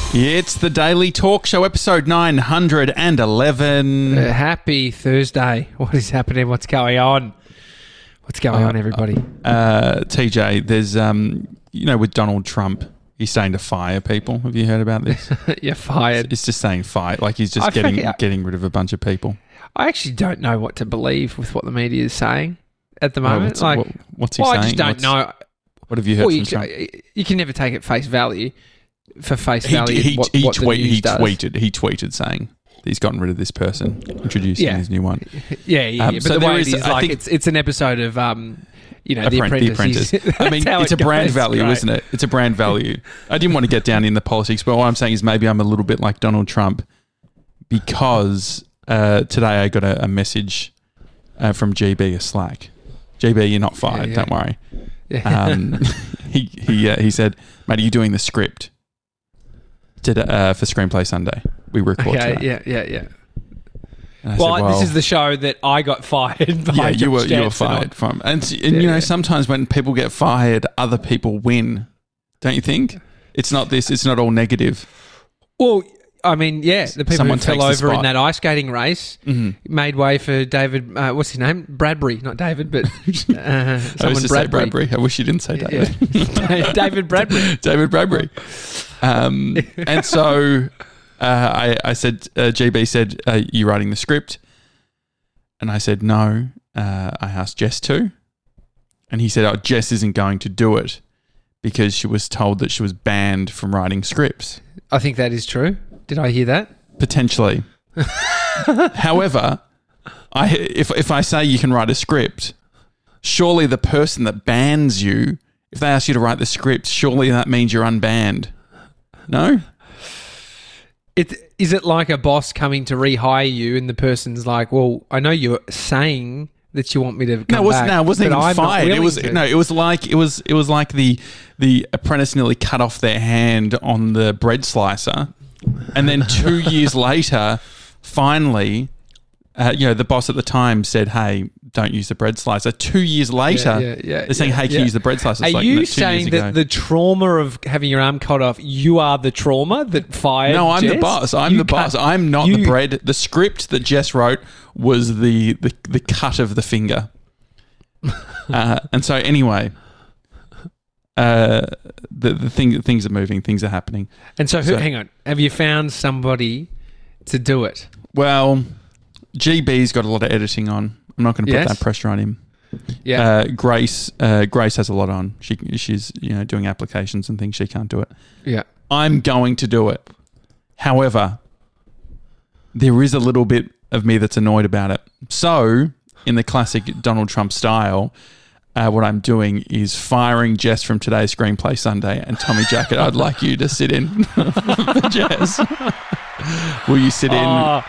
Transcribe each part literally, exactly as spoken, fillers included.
It's the Daily Talk Show, episode nine hundred eleven. Uh, happy Thursday. What is happening? What's going on? What's going uh, on, everybody? Uh, T J, there's, um, you know, with Donald Trump, he's saying to fire people. Have you heard about this? You're fired. It's just saying fire. Like he's just I getting I, getting rid of a bunch of people. I actually don't know what to believe with what the media is saying at the moment. Oh, what's, like, what, what's he well, saying? I just don't what's, know. What have you heard well, from you, Trump? You can never take it face value. For face value, he, he, what, he, what tweet, the news he does. tweeted. He tweeted saying he's gotten rid of this person, introducing yeah. his new one. Yeah, yeah. Um, yeah. But so the way is, it is, I like think, it's it's an episode of um, you know, Apprentice, The Apprentice. The Apprentice. I mean, it's it a brand goes. value, Great. isn't it? It's a brand value. I didn't want to get down in the politics, but what I'm saying is maybe I'm a little bit like Donald Trump because uh, today I got a, a message uh, from G B, a Slack. G B, you're not fired. Yeah, yeah. Don't worry. Yeah. Um, he he uh, he said, mate, are you doing the script today, uh, for Screenplay Sunday? We record okay, today. yeah, yeah, yeah. Well, Well, said, well, this is the show that I got fired by. yeah, you were you were Jansen fired on. from, and, and Yeah, you know yeah. sometimes when people get fired, other people win, don't you think? It's not this. It's not all negative. Well, I mean, yeah, the people Someone who fell takes the over in spot. that ice skating race Mm-hmm. made way for David. Uh, what's his name? Bradbury, not David, but uh, I was someone to say Bradbury. Bradbury. I wish you didn't say David. Yeah. David Bradbury. David Bradbury. Um, and so uh, I, I said, uh, G B said, "Are you writing the script?" And I said, "No." Uh, I asked Jess to, and he said, "Oh, Jess isn't going to do it because she was told that she was banned from writing scripts." I think that is true. Did I hear that? Potentially. However, I if if I say you can write a script, surely the person that bans you, if they ask you to write the script, surely that means you're unbanned. No? It, is it like a boss coming to rehire you and the person's like, well, I know you're saying that you want me to come No, it wasn't, back, no, it wasn't but even I'm not fired. It willing was to." no, it was like it was it was like the the apprentice nearly cut off their hand on the bread slicer, and then two years later, finally, uh, you know, the boss at the time said, "Hey, don't use the bread slicer." Two years later, Yeah, yeah, yeah, they're saying, yeah, "Hey, can yeah. you use the bread slicer?" It's Are like, you no, two saying years that ago. the trauma of having your arm cut off, you are the trauma that fired No, I'm the Jess? boss. I'm You the cut- boss. I'm not you- the bread. The script that Jess wrote was the the, the cut of the finger. uh, and so anyway, uh, the the thing things are moving, things are happening. And so, who, So- hang on, have you found somebody to do it? Well, G B's got a lot of editing on. I'm not going to put Yes. that pressure on him. Yeah. Uh, Grace uh, Grace has a lot on. She she's you know doing applications and things. She can't do it. yeah. I'm going to do it. However, there is a little bit of me that's annoyed about it. So, in the classic Donald Trump style, uh, what I'm doing is firing Jess from today's Screenplay Sunday, and Tommy Jacket, I'd like you to sit in for Jess. Will you sit in? Oh,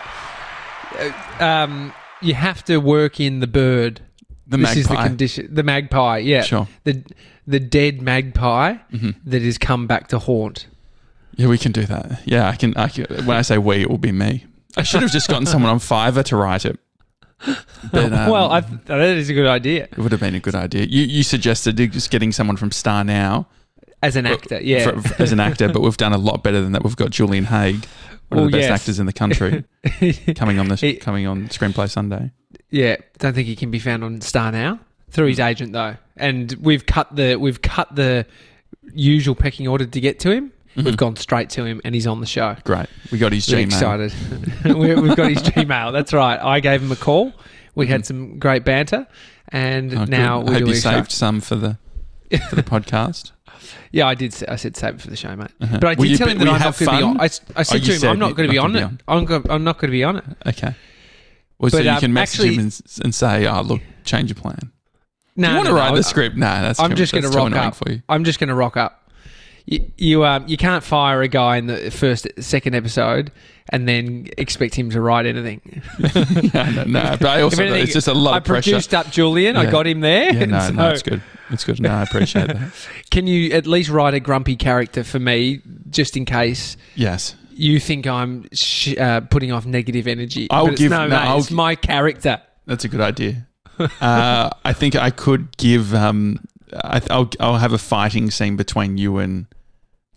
uh, um, you have to work in the bird. The this is the magpie. condition. The magpie, yeah. Sure. The the dead magpie Mm-hmm. that has come back to haunt. Yeah, we can do that. Yeah, I can, I can. When I say we, it will be me. I should have just gotten someone on Fiverr to write it. But, um, well, I th- that is a good idea it would have been a good idea. You you suggested just getting someone from Star Now as an actor. Yeah, for, for- as an actor, but we've done a lot better than that. We've got Julian Haig, one Well, of the best yes. actors in the country, coming on this He- coming on Screenplay Sunday. yeah. Don't think he can be found on Star Now through his agent though. And we've cut the we've cut the usual pecking order to get to him. Mm-hmm. We've gone straight to him, and he's on the show. Great, we got his We're Gmail. excited. we, we've got his Gmail. That's right. I gave him a call. We had some great banter, and Oh, now good. we're I hope doing you a show. saved some for the for the podcast. Yeah, I did. Say, I said save it for the show, mate. Uh-huh. But I Will did you tell be- him that will you I'm have not going to be fun? on. I, s- I said Oh, to you him, said I'm not going to be you're on not it. gonna be I'm, go- I'm not going to be on it. Okay. Well, so But, you um, can message actually- him and, and say, "Oh, look, change your plan." No, you want no, to no, write I- the script? No, that's I'm too, just going to that's too rock annoying up. for you. I'm just going to rock up. You you, um, you can't fire a guy in the first second episode and then expect him to write anything. no, no, no, but I also If anything, it's just a lot I of pressure. produced up Julian. I Yeah. got him there. Yeah, no, and no, so- it's good. It's good. No, I appreciate that. Can you at least write a grumpy character for me, just in case Yes. you think I'm sh- uh, putting off negative energy? I'll But it's, give- no, no, mate, I'll it's gi- my character. That's a good idea. uh, I think I could give. Um, I, I'll I'll have a fighting scene between you and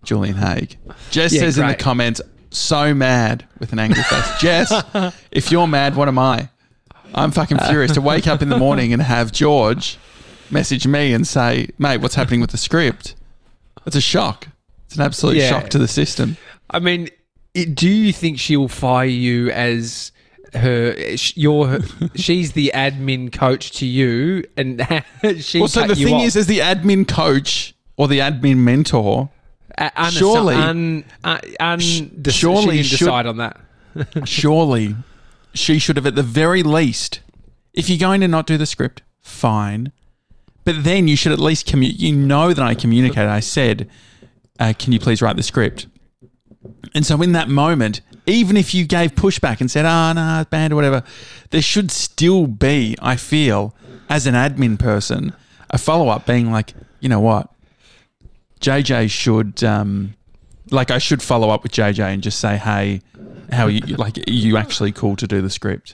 Julian Haig. Jess Yeah, says in the great. comments, so mad with an angry face. Jess, if you're mad, what am I? I'm fucking furious to wake up in the morning and have George message me and say, mate, what's happening with the script? It's a shock. It's an absolute Yeah. shock to the system. I mean, it, do you think she'll fire you as her? sh- Your her, she's the admin coach to you, and she. Well, so cut the you thing off. is, as the admin coach or the admin mentor, Uh, un- surely- un, un, un, dis- surely she should- can decide on that. surely she should have, at the very least, if you're going to not do the script, fine. But then you should at least commu- you know that I communicated. I said, uh, can you please write the script? And so in that moment, even if you gave pushback and said, ah, oh, no, it's banned or whatever, there should still be, I feel, as an admin person, a follow-up being like, you know what? J J should, um, like I should follow up with J J and just say, hey, how are you, like, are you actually cool to do the script?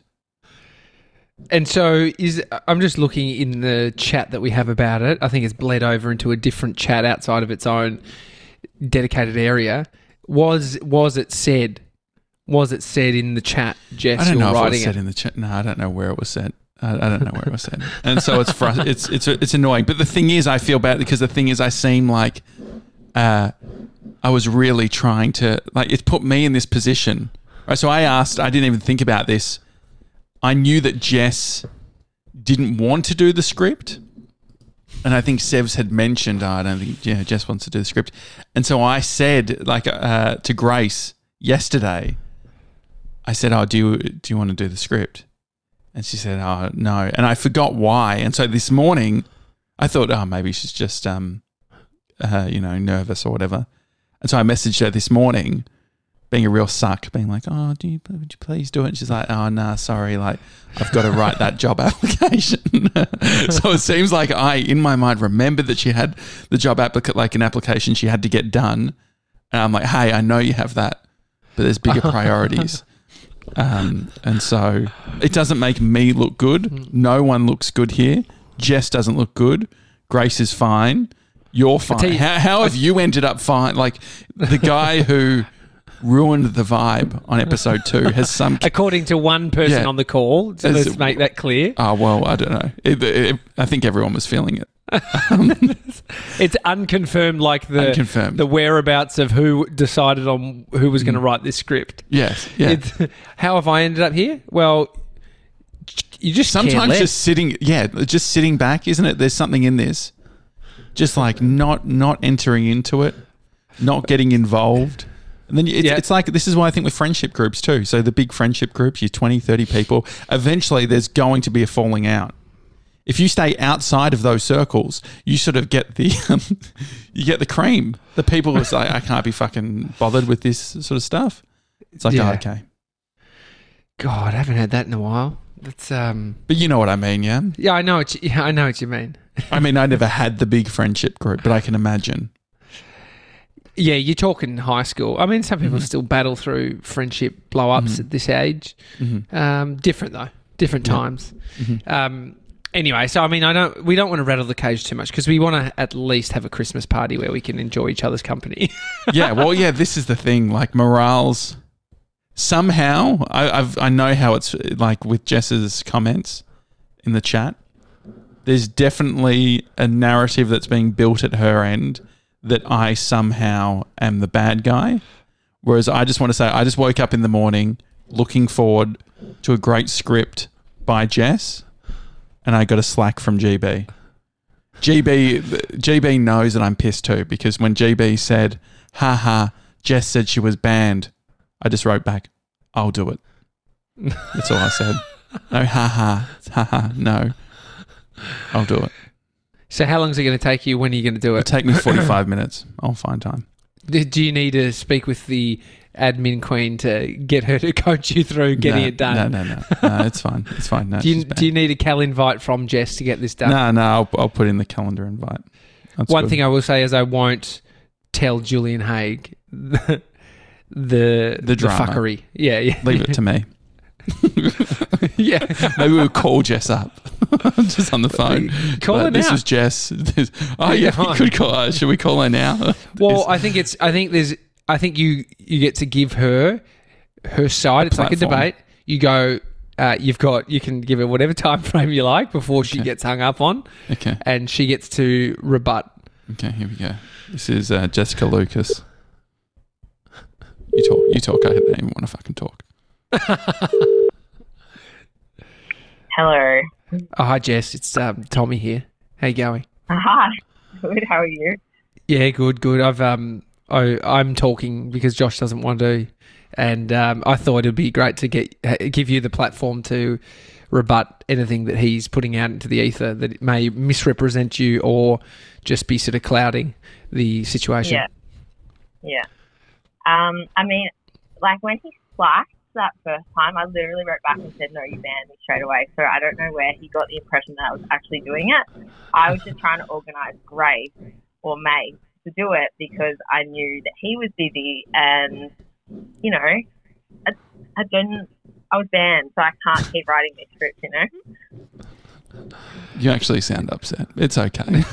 And so is I'm just looking in the chat that we have about it. I think it's bled over into a different chat outside of its own dedicated area. Was was it said? Was it said in the chat, Jess? I don't you're know if it writing was said in the chat. No, I don't know where it was said. I, I don't know where it was said. And so it's frust- it's it's it's annoying. But the thing is, I feel bad because the thing is, I seem like uh, I was really trying to, like, it's put me in this position. Right? So I asked, I didn't even think about this. I knew that Jess didn't want to do the script. And I think Sevs had mentioned, oh, I don't think yeah, Jess wants to do the script. And so I said, like, uh, to Grace yesterday, I said, oh, do you, do you want to do the script? And she said, oh, no. And I forgot why. And so this morning, I thought, oh, maybe she's just, um, uh, you know, nervous or whatever. And so I messaged her this morning, being a real suck, being like, oh, do you, would you please do it? And she's like, oh, nah, sorry. Like, I've got to write that job application. So it seems like I, in my mind, remembered that she had the job applica- like an application she had to get done. And I'm like, hey, I know you have that, but there's bigger priorities. Um, and so it doesn't make me look good. No one looks good here. Jess doesn't look good. Grace is fine. You're tell fine. you- How, how have you ended up fine? Like, the guy who ruined the vibe on episode two has some... According to one person Yeah. on the call, so As- let's make that clear. Oh, well, I don't know. It, it, I think everyone was feeling it. It's unconfirmed, like the Unconfirmed. the whereabouts of who decided on who was going to write this script. Yes. Yeah. It's, how have I ended up here? Well, you just care Sometimes less. just sitting... Yeah, just sitting back, isn't it? There's something in this. Just like not not entering into it, not getting involved. And then it's, Yeah. it's like, this is why I think with friendship groups too. So the big friendship groups, you're twenty, thirty people, eventually there's going to be a falling out. If you stay outside of those circles, you sort of get the um, you get the cream. The people who say, I can't be fucking bothered with this sort of stuff. It's like, Yeah. oh, okay. God, I haven't had that in a while. That's um. But you know what I mean, yeah? Yeah, I know what you, yeah, I know what you mean. I mean, I never had the big friendship group, but I can imagine. Yeah, you're talking high school. I mean, some people Mhm. still battle through friendship blow-ups Mhm. at this age. Mm-hmm. Um, different though, different Yeah. times. Mm-hmm. Um, anyway, so I mean, I don't. We don't want to rattle the cage too much because we want to at least have a Christmas party where we can enjoy each other's company. Yeah, well, yeah, this is the thing. Like, morale's somehow, I, I've I know how it's like with Jess's comments in the chat. There's definitely a narrative that's being built at her end that I somehow am the bad guy. Whereas I just want to say, I just woke up in the morning looking forward to a great script by Jess, and I got a slack from G B. G B, G B knows that I'm pissed too, because when G B said, ha ha, Jess said she was banned, I just wrote back, I'll do it. That's all I said. No, ha ha, ha ha, no. I'll do it. So, how long is it going to take you? When are you going to do It'll it? take me forty-five minutes. I'll find time. Do do you need to speak with the admin queen to get her to coach you through getting no, it done? No, no, no. No, it's fine. It's fine. No, Do you, she's banned. do you need a cal invite from Jess to get this done? No, no, I'll, I'll put in the calendar invite. That's One good. thing I will say is I won't tell Julian Haig the the, The drama. fuckery. Yeah, yeah. Leave it to me. Yeah. Maybe we'll call Jess up just on the phone. Call But her this now. was Jess. This- oh yeah, we could call her. Should we call her now? Well, I think it's. I think there's. I think you you get to give her her side. It's like a platform. debate. You go. Uh, you've got. You can give her whatever time frame you like before she Okay. gets hung up on, Okay. and she gets to rebut. Okay, here we go. This is uh, Jessica Lucas. You talk. You talk. I don't even want to fucking talk. Hello. Oh, hi Jess. It's um, Tommy here. How you going? Hi. Good. How are you? Yeah, good, good. I've um, I I'm talking because Josh doesn't want to, and um, I thought it'd be great to get ha- give you the platform to rebut anything that he's putting out into the ether that it may misrepresent you or just be sort of clouding the situation. Yeah. Yeah. Um, I mean, like when he slacked that first time, I literally wrote back and said, no, you banned me straight away. So I don't know where he got the impression that I was actually doing it. I was just trying to organise Grace or May to do it because I knew that he was busy and, you know, I, I didn't, I was banned, so I can't keep writing this script, you know? You actually sound upset. It's okay.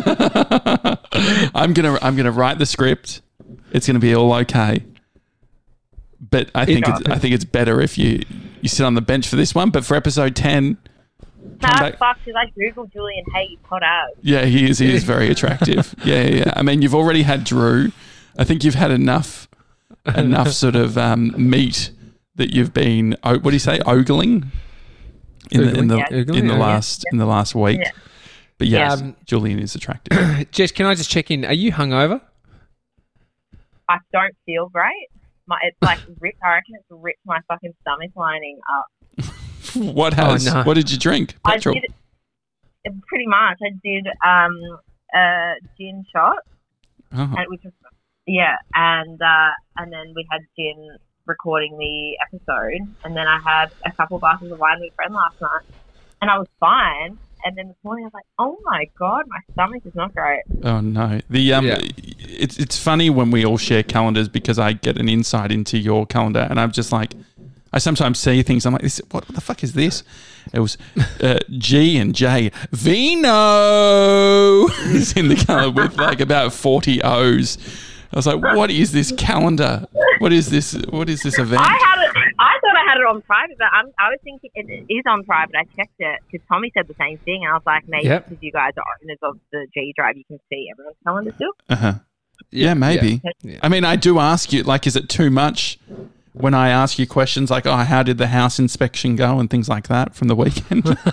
I'm gonna I'm gonna write the script. It's gonna be all okay. But I think it's, I think it's better if you, you sit on the bench for this one. But for episode ten, come Nah, back. fuck, because I Googled Julian Haig, hot ass. Yeah, he is. He is very attractive. Yeah, yeah, yeah. I mean, you've already had Drew. I think you've had enough enough sort of um, meat that you've been. Oh, what do you say? Ogling in the in the Yeah. Ogling, in the yeah. last in the last week. Yeah. But yes, Um, Julian is attractive. Jess, can I just check in? Are you hungover? I don't feel great. My, it's like ripped, I reckon it's ripped my fucking stomach lining up. What has? no. What did you drink? Petrol. I did it, pretty much. I did um, a gin shot, Oh. and which was yeah, and uh, and then we had gin recording the episode, and then I had a couple glasses of wine with a friend last night, and I was fine. And then this morning I was like, oh my god, my stomach is not great. Oh no! The um, Yeah. it's it's funny when we all share calendars because I get an insight into your calendar, and I'm just like, I sometimes see things. I'm like, this, what the fuck is this? It was uh, G and J. Vino is in the calendar with like about forty O's. I was like, what is this calendar? What is this? What is this event? I had it. I thought I had it on private, but I'm, I was thinking it is on private. I checked it because Tommy said the same thing, and I was like, maybe Yep. because you guys are owners of the G Drive, you can see everyone's calendar still. Uh-huh. Yeah, maybe. Yeah. I mean, I do ask you, like, is it too much when I ask you questions like, oh, how did the house inspection go and things like that from the weekend? No,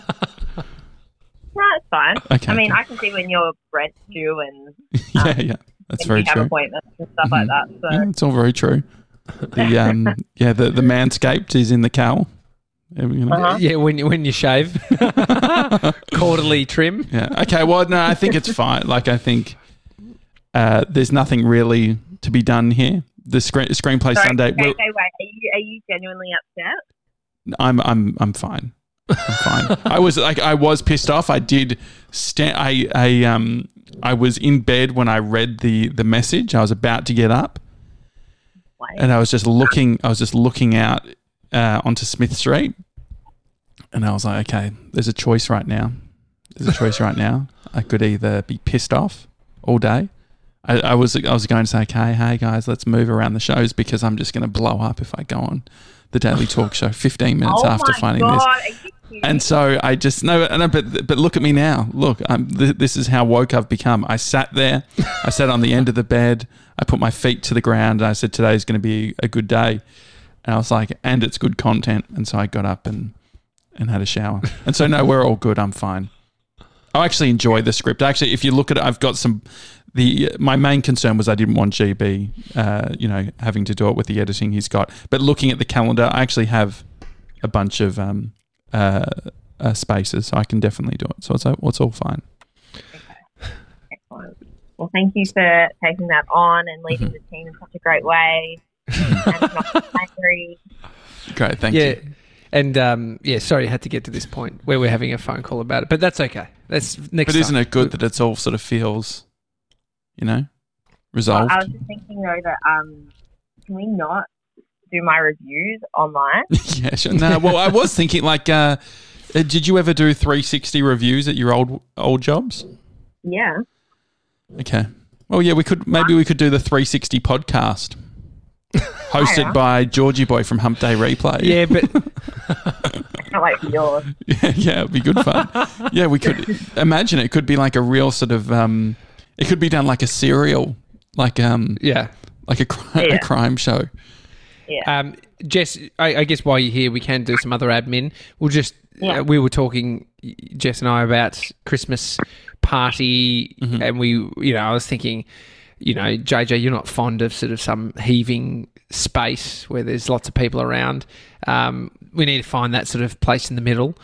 it's fine. Okay. I mean, I can see when your rent's due and yeah, yeah. That's when very you have true. appointments and stuff like that. So Yeah, it's all very true. The um, yeah, the the Manscaped is in the cowl. Yeah, you know. Uh-huh. Yeah, when you when you shave, quarterly trim. Yeah. Okay. Well, no, I think it's fine. Like, I think uh, there's nothing really to be done here. The screen screenplay Sorry, Sunday. Okay, Well, okay, wait. Are you are you genuinely upset? I'm I'm I'm fine. I'm fine. I was like I was pissed off. I did stand. I I um I was in bed when I read the the message. I was about to get up, Like, and I was just looking. I was just looking out uh, onto Smith Street, and I was like, okay, there's a choice right now. There's a choice right now. I could either be pissed off all day. I, I was I was going to say, okay, hey guys, let's move around the shows because I'm just going to blow up if I go on the Daily Talk Show fifteen minutes oh after my finding god, this. are you kidding? And so I just no, no, but but look at me now. Look, I'm, th- this is how woke I've become. I sat there, I sat on the end of the bed, I put my feet to the ground, and I said, "Today's going to be a good day." And I was like, "And it's good content." And so I got up and and had a shower. And so no, we're all good. I'm fine. I actually enjoy the script. Actually, if you look at it, I've got some. The my main concern was I didn't want G B, uh, you know, having to do it with the editing he's got. But looking at the calendar, I actually have a bunch of um, uh, uh, spaces, so I can definitely do it. So it's all, it's all fine. Excellent. Well, thank you for taking that on and leading the team in such a great way. And not angry. Great, thank yeah. you. And um, yeah, sorry, I had to get to this point where we're having a phone call about it, but that's okay. That's next. But isn't time. it good that it's all sort of feels, you know, resolved? I was just thinking though that um, can we not do my reviews online. Yeah, sure. No, well, I was thinking like, uh, uh, did you ever do three sixty reviews at your old old jobs? Yeah. Okay. Well, yeah, we could maybe we could do the three sixty podcast, hosted Hiya. by Georgie Boy from Hump Day Replay. Yeah, but I can't wait for yours. yeah, yeah, it'd be good fun. Yeah, we could imagine it could be like a real sort of. Um, it could be done like a serial, like um, yeah. like a, cri- Yeah. a crime show. Yeah. Um, Jess, I, I guess while you're here, we can do some other admin. We'll just, Yeah. uh, we were talking, Jess and I, about Christmas party, Mm-hmm. and we, you know, I was thinking, you know, J J, you're not fond of sort of some heaving space where there's lots of people around. Um, we need to find that sort of place in the middle.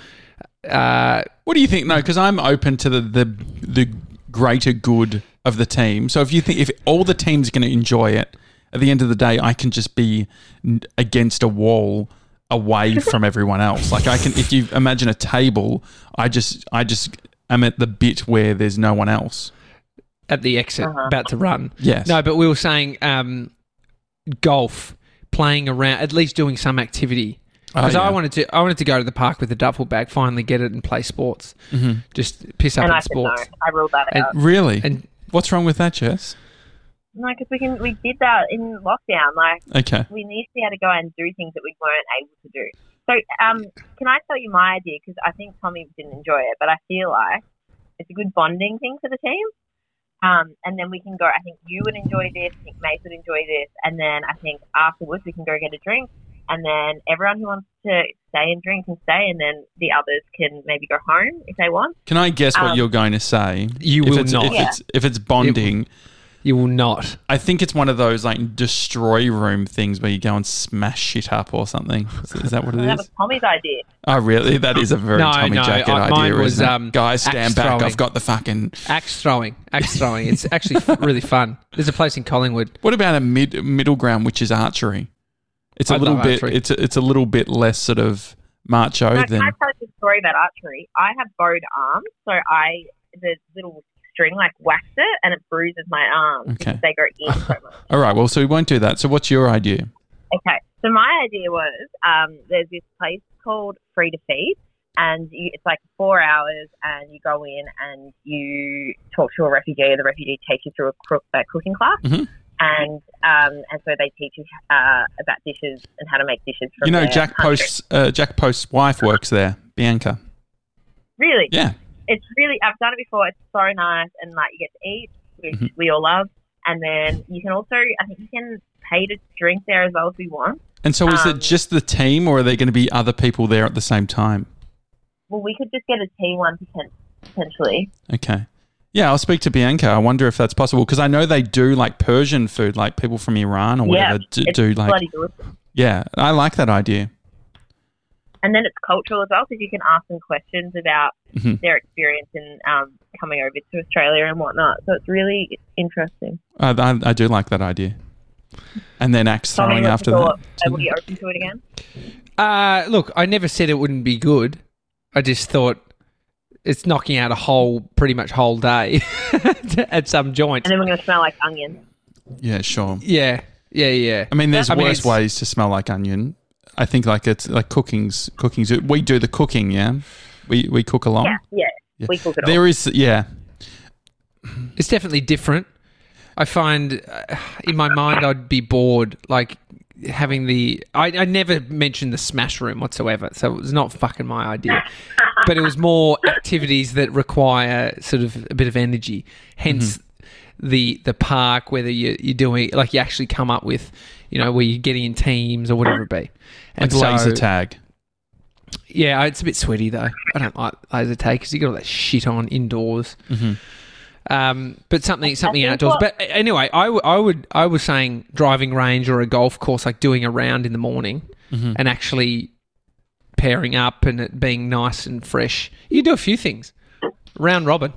Uh, What do you think? No, because I'm open to the, the the greater good of the team. So if you think if all the team's going to enjoy it, at the end of the day, I can just be n- against a wall away from everyone else. Like I can, if you imagine a table, I just I just am at the bit where there's no one else. at the exit, Uh-huh. about to run. Yes. No, but we were saying um, golf, playing around, at least doing some activity. Oh, Because yeah. I wanted to, I wanted to go to the park with the duffel bag, finally get it and play sports. Mm-hmm. Just piss up And in I said no. sports. I ruled that And- out. Really? And What's wrong with that, Jess? No, because we can. We did that in lockdown. Like Okay. we need to be able to go out and do things that we weren't able to do. So, um, can I tell you my idea? Because I think Tommy didn't enjoy it, but I feel like it's a good bonding thing for the team. Um, and then we can go. I think you would enjoy this. I think Mace would enjoy this. And then I think afterwards we can go get a drink. And then everyone who wants to stay and drink can stay. And then the others can maybe go home if they want. Can I guess what Um, you're going to say? You if will it's, not. If Yeah. it's if it's bonding, you will not. I think it's one of those like destroy room things where you go and smash shit up or something. Is, is that what it That is? was Tommy's idea. Oh, really? That is a very No, Tommy no, Jacket I- mine idea, was, isn't it? um, Guys, stand axe back. throwing. I've got the fucking... Axe throwing. Axe throwing. It's actually f- really fun. There's a place in Collingwood. What about a mid middle ground, which is archery? It's a I little love bit. archery. It's a, it's a little bit less sort of macho No, than. can I tell you a story about archery? I have bowed arms, so I the little string like whacks it and it bruises my arms Okay. because they go in so much. All right. Well, so we won't do that. So, what's your idea? Okay, so my idea was um, there's this place called Free to Feed, and you, it's like four hours, and you go in and you talk to a refugee. The refugee takes you through a, cook, a cooking class, Mhm. and um, and so they teach you uh, about dishes and how to make dishes. From You know, their Jack country. Post's uh, Jack Post's wife works there, Bianca. Really, Yeah. it's really. I've done it before. It's so nice, and like you get to eat, which Mhm. we all love, and then you can also, I think you can pay to drink there as well if you want. And so, is Um, it just the team, or are there going to be other people there at the same time? Well, we could just get a team one poten- potentially. Okay. Yeah, I'll speak to Bianca. I wonder if that's possible because I know they do like Persian food, like people from Iran or Yeah, whatever do, it's do like. bloody good. Yeah, I like that idea. And then it's cultural as well because you can ask them questions about Mhm. their experience in um, coming over to Australia and whatnot. So it's really interesting. I, I, I do like that idea. And then axe Tommy, throwing what's after your thought? that. Are we open to it again? Uh, look, I never said it wouldn't be good. I just thought it's knocking out a whole, pretty much whole day at some joint. And then we're going to smell like onion. Yeah, sure. Yeah, yeah, yeah. I mean, there's I mean, worse it's- ways to smell like onion. I think like it's like cooking's cooking's. We do the cooking, yeah. We we cook along. Yeah, yeah. Yeah. We cook it all. There is, yeah. It's definitely different. I find uh, in my mind I'd be bored, like having the. I, I never mentioned the smash room whatsoever, so it was not fucking my idea. But it was more activities that require sort of a bit of energy. Hence, the the park, whether you you're doing like you actually come up with, you know, where you're getting in teams or whatever it be. Like so- laser tag. Yeah, it's a bit sweaty though. I don't like laser tag because you got all that shit on indoors. Mhm. Um, but something something think outdoors. what- But anyway, I, w- I would I was saying driving range or a golf course, like doing a round in the morning Mhm. and actually pairing up and it being nice and fresh. You do a few things. Round robin.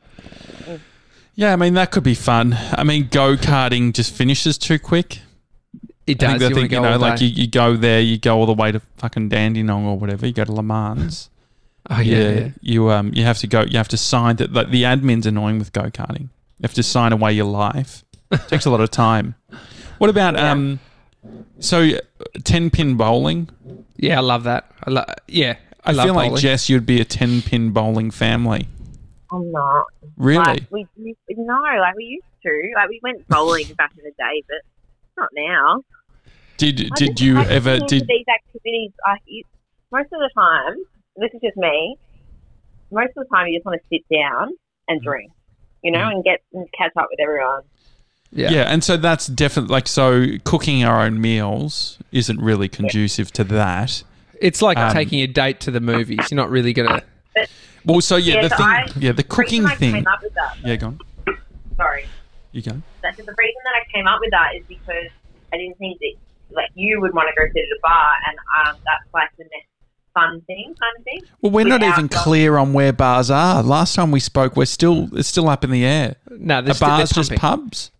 Yeah, I mean that could be fun. I mean, go karting just finishes too quick. It I does. think, I You, think you wanna go know, all like day. you, you go there, you go all the way to fucking Dandenong or whatever. You go to Le Mans. oh yeah, yeah. you um you have to go. You have to sign that. Like, the admin's annoying with go karting. You have to sign away your life. It takes a lot of time. What about Yeah. um So ten pin bowling. Yeah, I love that. I lo- yeah, I, I love feel like bowling. Jess, you'd be a ten pin bowling family. I'm not. Really? Like, we, we no, like we used to. Like we went bowling back in the day, but not now. Did I did just- you I just ever get into did? these activities? Like you, most of the time, this is just me. Most of the time, you just want to sit down and drink, you know, Mm. and get and catch up with everyone. Yeah. Yeah. and so that's definitely like so. Cooking our own meals isn't really conducive to that. It's like Um, taking a date to the movies. You're not really gonna. Well, so yeah, Yeah, the so thing, I- yeah, the The cooking reason I thing. came up with that. Yeah, go on. Sorry. You go. That's the reason that I came up with that is because I didn't think that like you would want to go sit at a bar, and um, that's like the next fun thing, kind of thing. Well, we're not Without even the- clear on where bars are. Last time we spoke, we're still it's still up in the air. No, Are there's still, bars they're just pumping. pubs?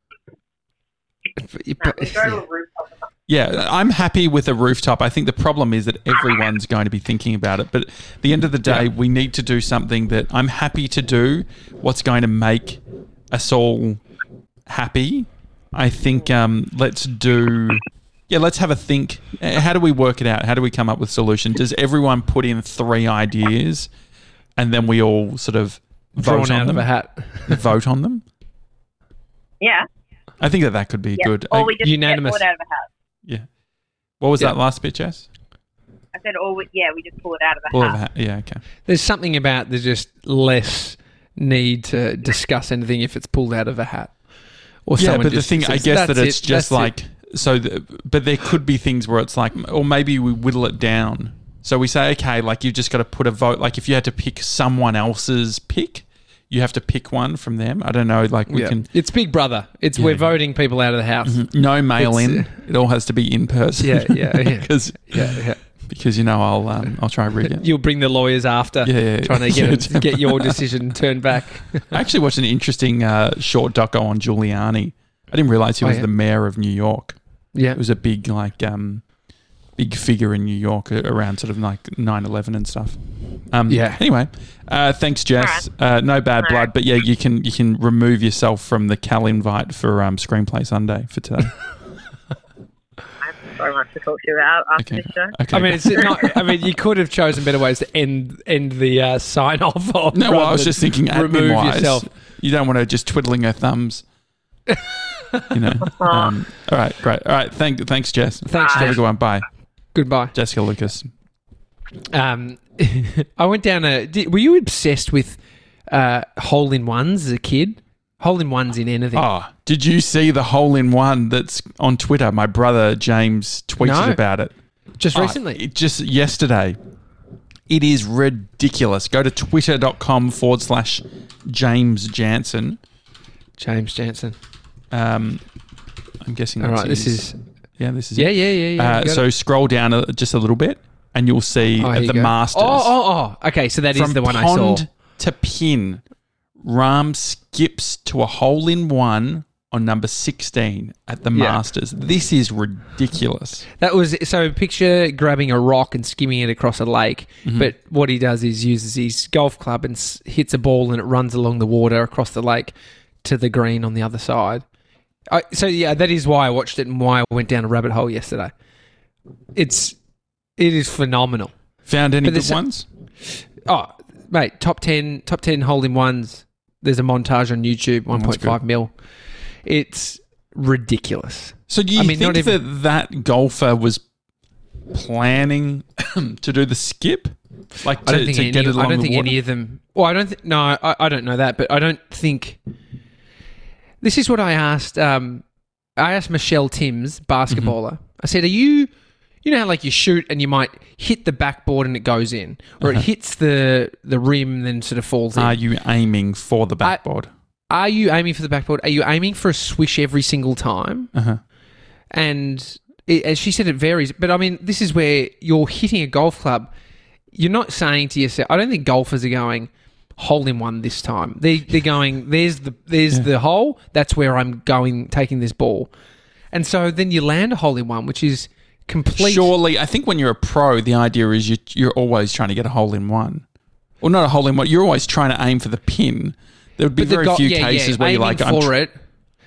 You No, pu- we go to yeah. a rooftop. or something. Yeah, I'm happy with a rooftop. I think the problem is that everyone's going to be thinking about it. But at the end of the day, Yeah. we need to do something that I'm happy to do. What's going to make us all happy? I think um, let's do. Yeah, let's have a think. Uh, How do we work it out? How do we come up with a solution? Does everyone put in three ideas, and then we all sort of vote Drawn on out them? of a hat. Vote on them. Yeah. I think that that could be Yeah. good. Or I- we just Unanimous. get pulled out of a hat. yeah. What was Yeah. that last bit, Jess? I said, or we, yeah, we just pull it out of a Pull hat. of a hat. Yeah. Okay. There's something about there's just less need to discuss anything if it's pulled out of a hat. Or Yeah, someone but the just thing, I says, guess that "That's it's it, just that's it." like so. The, but there could be things where it's like, or maybe we whittle it down. So we say, okay, like you've just got to put a vote. Like if you had to pick someone else's pick, you have to pick one from them. I don't know. Like we Yeah. can It's Big Brother. It's Yeah. we're voting people out of the house. no mail in. It's, It all has to be in person. Yeah, yeah, yeah. because Yeah, yeah. because you know I'll um, I'll try and rig it. You'll bring the lawyers after, Yeah, yeah, yeah. trying to get it, get your decision turned back. I actually watched an interesting uh, short doco on Giuliani. I didn't realize he Oh, was yeah? the mayor of New York. Yeah, It was a big like um, big figure in New York a- around sort of like nine eleven and stuff. Um, Yeah. Anyway, uh, thanks, Jess. Uh, no bad No. blood, but yeah, you can you can remove yourself from the Cal invite for um, Screenplay Sunday for today. I have so much to talk to you about after Okay. this show. Okay. I mean, it's not. I mean, you could have chosen better ways to end end the uh, sign off. Of, no, well, I rather was than just thinking remove admin wise. yourself. You don't want to just twiddling her thumbs. You know. Um, all right, great. All right, thank, thanks, Jess. Thanks, Have a Jess. good one. Bye, Goodbye. Jessica Lucas. Um, I went down a. Did, were you obsessed with uh, hole in ones as a kid? Hole in ones in anything? Oh, did you see the hole in one that's on Twitter? My brother James tweeted No. about it. Just Oh, recently. it just yesterday. It is ridiculous. Go to twitter.com forward slash James Jansen. James Jansen. Um, I'm guessing All that's right, this his- is. Yeah, this is Yeah, it. yeah, yeah, yeah. Uh, got so it. scroll down a, just a little bit and you'll see Oh, at here you the go. Masters. Oh, oh, oh. Okay, so that is From the one pond I saw. to pin, Rahm skips to a hole in one on number sixteen at the Yeah. Masters. This is ridiculous. That was so. Picture grabbing a rock and skimming it across a lake. Mm-hmm. But what he does is uses his golf club and s- hits a ball, and it runs along the water across the lake to the green on the other side. I, so yeah, that is why I watched it and why I went down a rabbit hole yesterday. It's it is phenomenal. Found any But good there's some- ones? Oh, mate, top ten, top ten hole in ones. There's a montage on YouTube, one point five mil. It's ridiculous. So do you I mean, think not even- that that golfer was planning to do the skip? Like to, I don't think to any. get it I along don't the think water? any of them. Well, I don't. Th- no, I, I don't know that, but I don't think. This is what I asked. Um, I asked Michelle Timms, basketballer. Mm-hmm. I said, "Are you? You know how like you shoot and you might hit the backboard and it goes in, or Uh-huh. it hits the the rim and then sort of falls in. Are you aiming for the backboard? Are you aiming for the backboard? Are you aiming for a swish every single time?" Uh-huh. And it, as she said, it varies. But I mean, this is where you're hitting a golf club. You're not saying to yourself, I don't think golfers are going hole in one this time. They they're going, there's the there's Yeah. the hole. That's where I'm going, taking this ball. And so then you land a hole in one, which is complete. Surely, I think when you're a pro, the idea is you, you're always trying to get a hole in one. Well, not a hole in one. You're always trying to aim for the pin. There would be But the very go- few yeah, cases yeah, where you're aiming like, I'm for tr- it.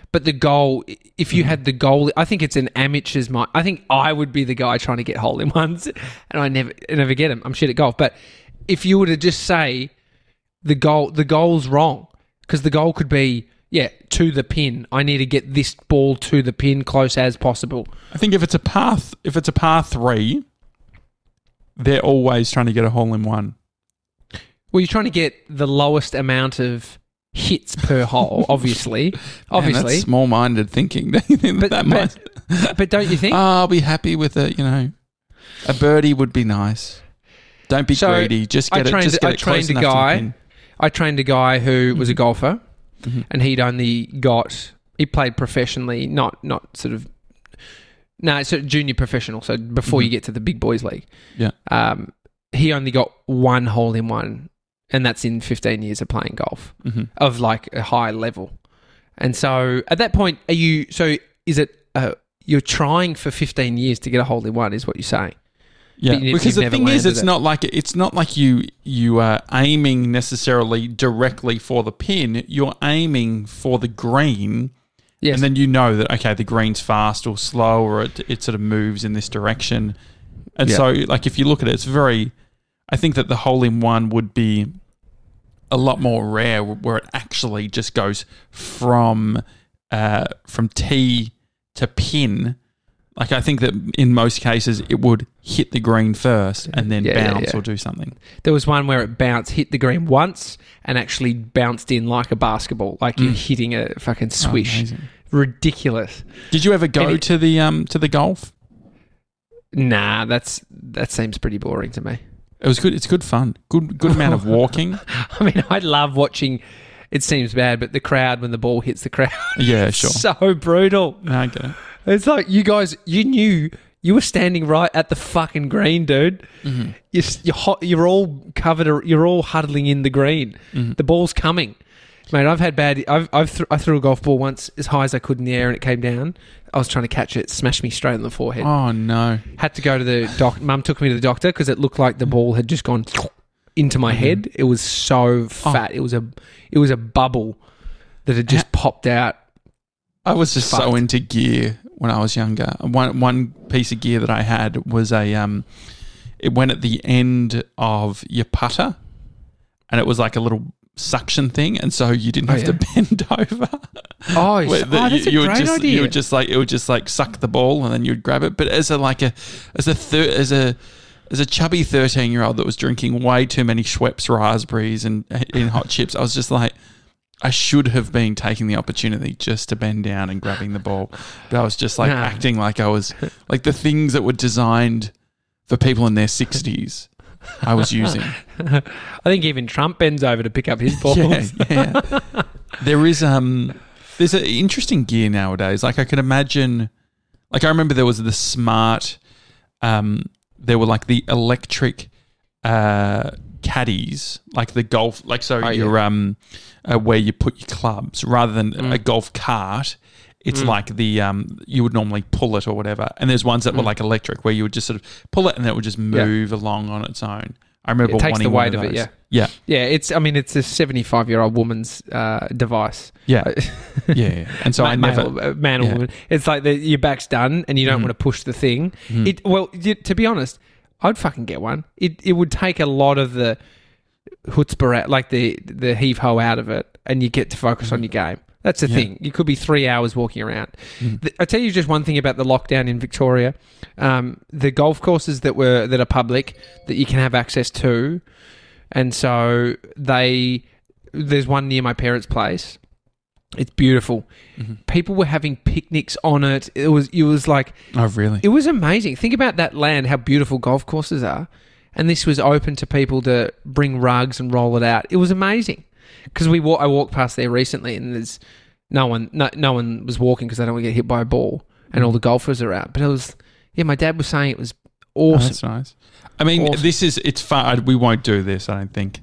But the goal, if you had the goal, I think it's an amateur's mind. I think I would be the guy trying to get hole in ones, and I never, I never get them. I'm shit at golf. But if you were to just say the goal, the goal's wrong, because the goal could be, yeah, to the pin. I need to get this ball to the pin close as possible. I think if it's a path, if it's a par three, they're always trying to get a hole in one. Well, you're trying to get the lowest amount of hits per hole, obviously. Obviously. Man, that's small-minded thinking. But, that but, might, but don't you think? oh, I'll be happy with a, you know, a birdie would be nice. Don't be So, greedy. Just get I it. trained, Just get I it close trained a enough to the guy. pin. I trained a guy who was a golfer, Mhm. and he'd only got. He played professionally, not not sort of. No, so junior professional. So before Mhm. you get to the big boys league, Yeah. um, he only got one hole in one, and that's in fifteen years of playing golf hmm of like a high level. And so at that point, are you? So is it? Uh, you're trying for fifteen years to get a hole in one, is what you're saying? Yeah, But you- because you've the never thing is, landed it's it. not like it's not like you you are aiming necessarily directly for the pin. You're aiming for the green, Yes. and then you know that okay, the green's fast or slow, or it, it sort of moves in this direction. And Yeah. so, like if you look at it, it's very. I think that the hole in one would be a lot more rare, where it actually just goes from uh, from tee to pin. Like I think that in most cases it would hit the green first and then Yeah, yeah, bounce yeah. or do something. There was one where it bounced, hit the green once, and actually bounced in like a basketball, like you're Mm. hitting a fucking Oh, swish. amazing. Ridiculous. Did you ever go And it- to the um to the golf? Nah, that's that seems pretty boring to me. It was good. It's good fun. Good good amount of walking. I mean, I love watching. It seems bad, but the crowd when the ball hits the crowd, Yeah, sure. so brutal. No, I get it. It's like you guys, you knew you were standing right at the fucking green, dude. Mhm. You're s- you're, hot, you're all covered. ar- You're all huddling in the green. Mhm. The ball's coming, mate. I've had bad. I've, I've th- I threw a golf ball once as high as I could in the air, and it came down. I was trying to catch it, smashed me straight on the forehead. Oh no. Had to go to the doc. Mum took me to the doctor because it looked like the ball had just gone into my head. It was so fat. It was a it was a bubble that had just popped out. I was just so Fucked. into gear when I was younger. One one piece of gear that I had was a um, it went at the end of your putter, and it was like a little suction thing, and so you didn't Oh, have to bend over. Oh, Where oh the- that's you, a you would great just, idea. You would just like it would just like suck the ball, and then you'd grab it. But as a like a as a thir- as a as a chubby thirteen year old that was drinking way too many Schweppes raspberries and in hot chips, I was just like, I should have been taking the opportunity just to bend down and grabbing the ball, but I was just like Nah. acting like I was like the things that were designed for people in their sixties. I was using. I think even Trump bends over to pick up his balls. Yeah, yeah. There is um, there's an interesting gear nowadays. Like I can imagine, like I remember there was the smart, um, there were like the electric, uh, caddies, like the golf, like so Oh, you're um, uh, where you put your clubs rather than Mm. a golf cart. It's like the um, you would normally pull it or whatever, and there's ones that were Mm. like electric where you would just sort of pull it and then it would just move along on its own. I remember It takes wanting the one weight of it, those. yeah. yeah, Yeah, it's. I mean, it's a seventy-five-year-old woman's uh, device. yeah, yeah, yeah. And so I Ma- never. male, uh, man or yeah. woman. It's like the, your back's done, and you don't Mhm. want to push the thing. Mhm. It well, you, to be honest, I'd fucking get one. It it would take a lot of the chutzpah, out, like the the heave ho out of it, and you get to focus on your game. That's the Yeah. thing. You could be three hours walking around. Mhm. The, I tell you just one thing about the lockdown in Victoria. Um, the golf courses that were that are public that you can have access to, and so they there's one near my parents' place. It's beautiful. Mhm. People were having picnics on it. It was it was like Oh, really? it was amazing. Think about that land, how beautiful golf courses are. And this was open to people to bring rugs and roll it out. It was amazing. Because we walk, I walked past there recently, and there's no one, no, no one was walking because they don't want to get hit by a ball, and all the golfers are out. But it was, yeah. My dad was saying it was Oh, awesome. that's nice. I mean, Awesome. this is it's fun. We won't do this, I don't think.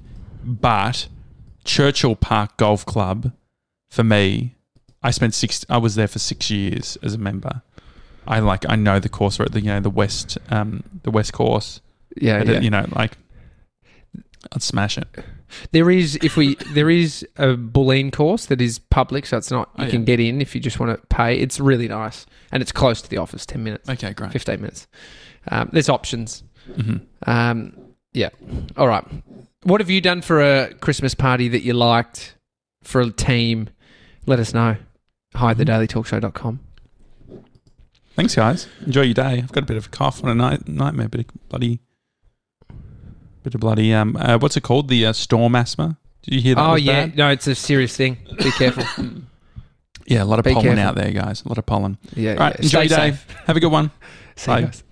But Churchill Park Golf Club, for me, I spent six. I was there for six years as a member. I like. I know the course. We're at the you know the west, um, the west course. yeah, But, yeah. You know, like I'd smash it. There is if we there is a Bulleen course that is public, so it's not you Oh, can yeah. get in if you just want to pay. It's really nice and it's close to the office, ten minutes, Okay, great. fifteen minutes. Um, there's options. Mm-hmm. Um, yeah. All right. What have you done for a Christmas party that you liked for a team? Let us know. Hi at the daily talk show dot com. Thanks, guys. Enjoy your day. I've got a bit of a cough on a night nightmare, bit of bloody, bit of bloody. Um, uh, what's it called? The uh, storm asthma. Did you hear that? Oh was yeah, bad? no, it's a serious thing. Be careful. Yeah, a lot of Be pollen careful. out there, guys. A lot of pollen. Yeah, All right, yeah. enjoy Stay your day. safe. Have a good one. See you Bye. guys.